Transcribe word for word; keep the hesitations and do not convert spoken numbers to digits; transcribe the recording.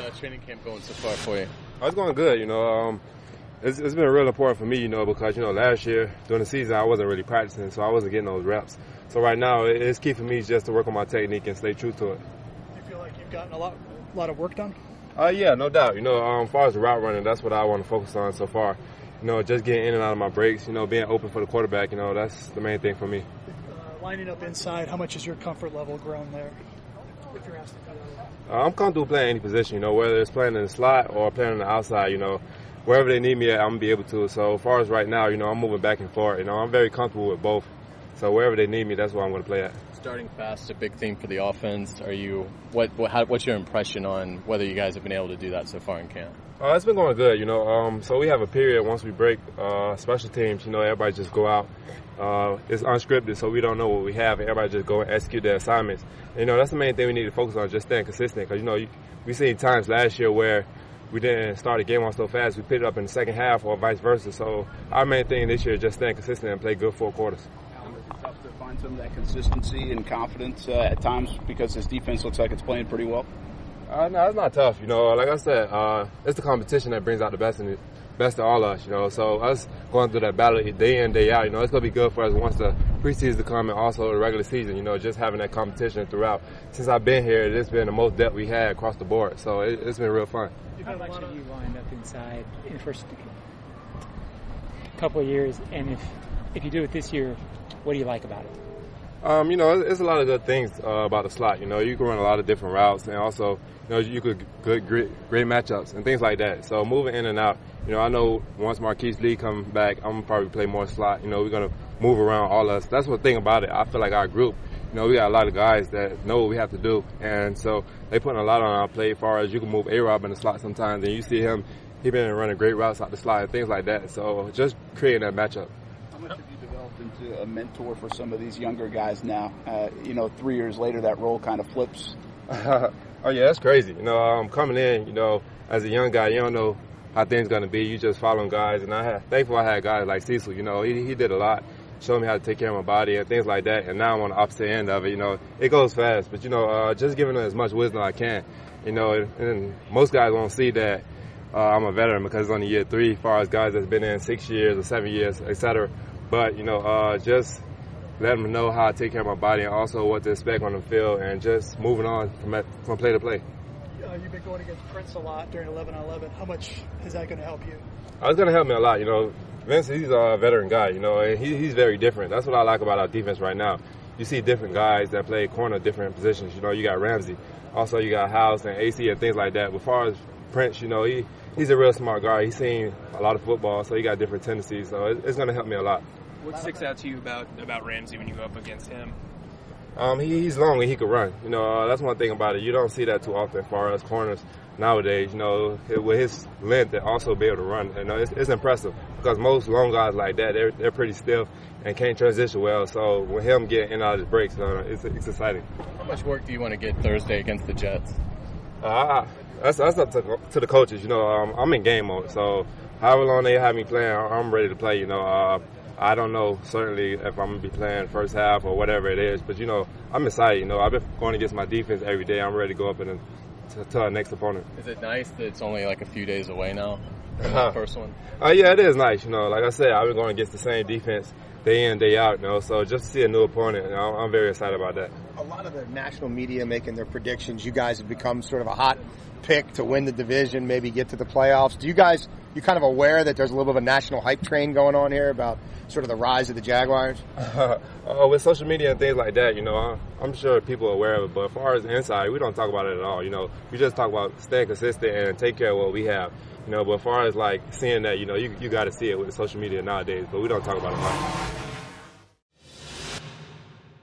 uh, training camp going so far for you? Oh, it's going good. You know, um, it's, it's been real important for me, you know, because, you know, last year during the season I wasn't really practicing, so I wasn't getting those reps. So right now it's key for me just to work on my technique and stay true to it. Do you feel like you've gotten a lot, a lot of work done? Uh, yeah, no doubt. You know, um, as far as the route running, that's what I want to focus on so far. You know, just getting in and out of my breaks, you know, being open for the quarterback, you know, that's the main thing for me. Uh, lining up inside, how much has your comfort level grown there? If you're asked to cut it out. Uh, I'm comfortable playing any position, you know, whether it's playing in the slot or playing on the outside, you know. Wherever they need me at, I'm going to be able to. So as far as right now, you know, I'm moving back and forth. You know, I'm very comfortable with both. So wherever they need me, that's where I'm going to play at. Starting fast, a big theme for the offense. Are you what? what how, what's your impression on whether you guys have been able to do that so far in camp? Uh, it's been going good, you know. Um, so we have a period once we break uh, special teams. You know, everybody just go out. Uh, it's unscripted, so we don't know what we have. Everybody just go and execute their assignments. And, you know, that's the main thing we need to focus on, just staying consistent. Because, you know, you, we seen times last year where we didn't start a game on so fast, we picked it up in the second half or vice versa. So our main thing this year is just staying consistent and play good four quarters. It's tough to find some of that consistency and confidence uh, at times because this defense looks like it's playing pretty well. Uh, no, it's not tough. You know, like I said, uh, it's the competition that brings out the best in it, best of all of us. You know, so us going through that battle day in, day out. You know, it's gonna be good for us once the preseason come and also the regular season. You know, just having that competition throughout. Since I've been here, it's been the most depth we had across the board. So it, it's been real fun. How much have you lined up inside in the first couple of years, and if if you do it this year, what do you like about it? Um, you know, it's a lot of good things uh, about the slot. You know, you can run a lot of different routes, and also, you know, you could good great, great matchups and things like that. So moving in and out, you know, I know once Marquise Lee comes back, I'm gonna probably play more slot. You know, we're gonna move around all of us. That's one thing about it. I feel like our group, you know, we got a lot of guys that know what we have to do, and so they putting a lot on our play. As far as you can move A-Rob in the slot sometimes, and you see him, he been running great routes out the slot and things like that. So just creating that matchup. How much have you developed into a mentor for some of these younger guys now? Uh, you know, three years later, that role kind of flips. Oh yeah, that's crazy. You know, um, coming in, you know, as a young guy, you don't know how things gonna be. You just following guys, and I had thankful I had guys like Cecil. You know, he he did a lot. Showed me how to take care of my body and things like that, and now I'm on the opposite end of it. You know, it goes fast, but you know, uh, just giving them as much wisdom I can. You know, and, and most guys won't see that uh, I'm a veteran because it's only year three, as far as guys that's been in six years or seven years, et cetera. But you know, uh, just let them know how to take care of my body and also what to expect on the field, and just moving on from from play to play. Uh, you've been going against Prince a lot during eleven on eleven. How much is that going to help you? Uh, it's going to help me a lot. You know, Vince, he's a veteran guy, you know, and he, he's very different. That's what I like about our defense right now. You see different guys that play corner, different positions. You know, you got Ramsey. Also, you got House and A C and things like that. But as far as Prince, you know, he, he's a real smart guy. He's seen a lot of football, so he got different tendencies. So it, it's going to help me a lot. What sticks out to you about, about Ramsey when you go up against him? Um, he, he's long and he can run. You know, uh, that's one thing about it. You don't see that too often as far as corners nowadays. You know, with his length and also be able to run. You know, it's, it's impressive because most long guys like that, they're, they're pretty stiff and can't transition well. So with him getting in and out of his breaks, uh, it's, it's exciting. How much work do you want to get Thursday against the Jets? Uh, that's, that's up to, to the coaches. You know, um, I'm in game mode, so however long they have me playing, I'm ready to play. You know, uh, I don't know certainly if I'm going to be playing first half or whatever it is, but, you know, I'm excited. You know, I've been going against my defense every day. I'm ready to go up and to, to our next opponent. Is it nice that it's only like a few days away now from the first one? Uh, yeah, it is nice. You know, like I said, I've been going against the same defense day in, day out, you know, so just to see a new opponent, you know, I'm very excited about that. A lot of the national media making their predictions. You guys have become sort of a hot pick to win the division, maybe get to the playoffs. Do you guys, you kind of aware that there's a little bit of a national hype train going on here about sort of the rise of the Jaguars? Uh, uh, with social media and things like that, you know, I'm sure people are aware of it, but as far as inside, we don't talk about it at all, you know. We just talk about staying consistent and take care of what we have. You know, but as far as like seeing that, you know, you you got to see it with the social media nowadays, but we don't talk about it much.